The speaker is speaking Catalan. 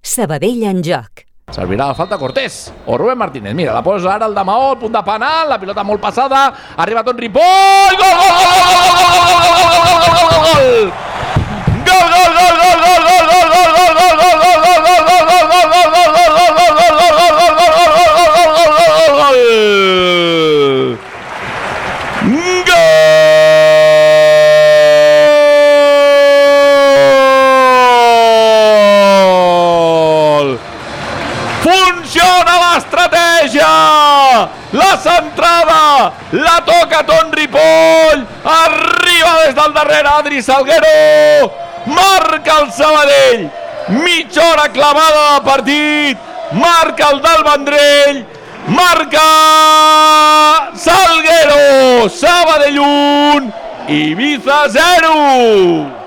Sabadell en joc. Servirà la falta Cortés o Rubén Martínez. Mira, la posa ara el de Maó, punt de penal, la pilota molt passada, arriba Ton Ripoll, gol, gol, gol, gol, gol, gol, gol, gol, gol, gol, gol, gol, gol, gol, gol, funciona l'estratègia, la centrada, la toca Ton Ripoll, arriba des del darrere Adri Salguero, marca el Sabadell, mitja hora clavada de partit, marca el del Vendrell, marca Salguero, Sabadell 1, Ibiza 0.